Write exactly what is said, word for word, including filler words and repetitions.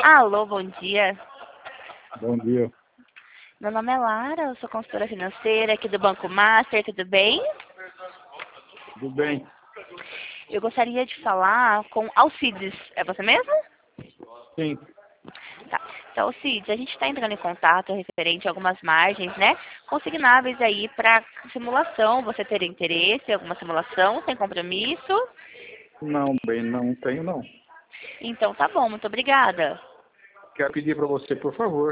Alô, bom dia. Bom dia. Meu nome é Lara, eu sou consultora financeira aqui do Banco Master, tudo bem? Tudo bem? Eu gostaria de falar com Alcides. É você mesmo? Sim. Tá. Então, Alcides, a gente está entrando em contato referente a algumas margens, né? Consignáveis aí para simulação. Você teria interesse em alguma simulação sem compromisso? Não, bem, não tenho não. Então, tá bom, muito obrigada. Quero pedir para você, por favor,